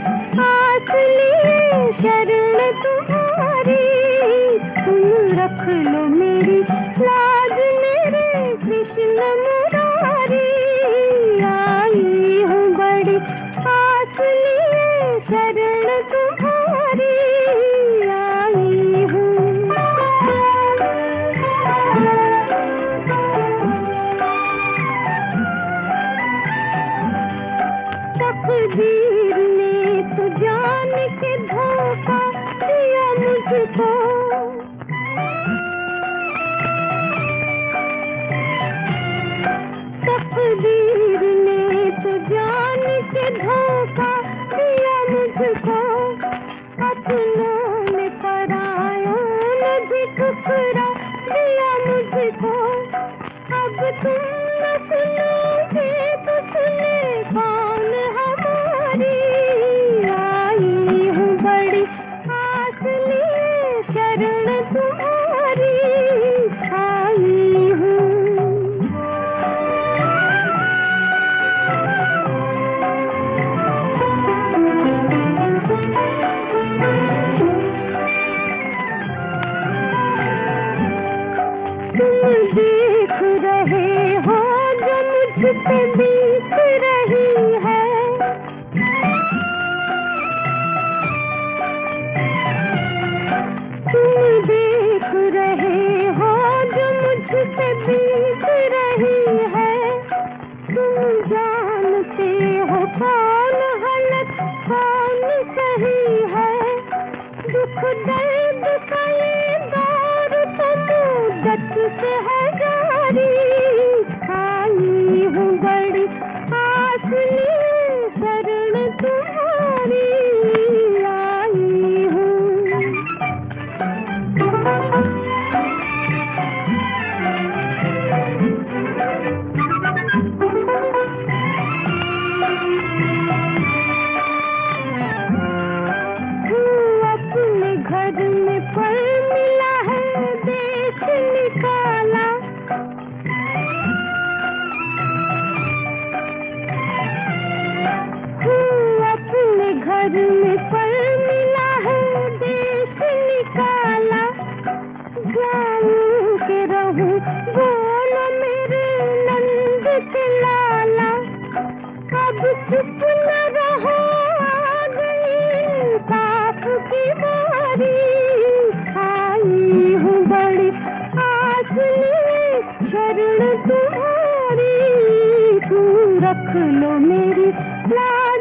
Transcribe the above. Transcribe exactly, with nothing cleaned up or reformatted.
आस लिए शरण तुम्हारी, तुम रख लो मेरी लाज मेरे कृष्ण मुरारी। आई हूँ बड़ी आस लिए शरण तुम्हारी, आई हूँ। तकदीर ने तो जान के धोखा दिया मुझको, तकदीर ने तो जान के धोखा दिया मुझको। अपनों ने परायों ने भी ठुकरा दिया मुझको। अब तुम न सुनोगे तो सुने कौन हमारी। आई हूँ बड़ी आस लिए शरण तुम्हारी, आई हूँ। तुम देख रहे हो जो मुझ पे बीत रही है, तुम देख रहे हो जो मुझ पे बीत रही है। तुम जानते हो कौन गलत कौन सही है। दुख दर्द का ये दौर तो मुद्दत से है जारी। आई हूँ बड़ी आस लिए शरण तुम्हारी, आई हूँ। अपने घर में फल मिला है देश निकाला, अपने घर में फल मिला है देश निकाला। जाऊं के रहूं बोलो मेरे नंद के लाला। अब चुप न रहो आ गई पाप की बारी। आई हूँ बड़ी आस लिए शरण तुम्हारी, तुम रख लो मेरी लाज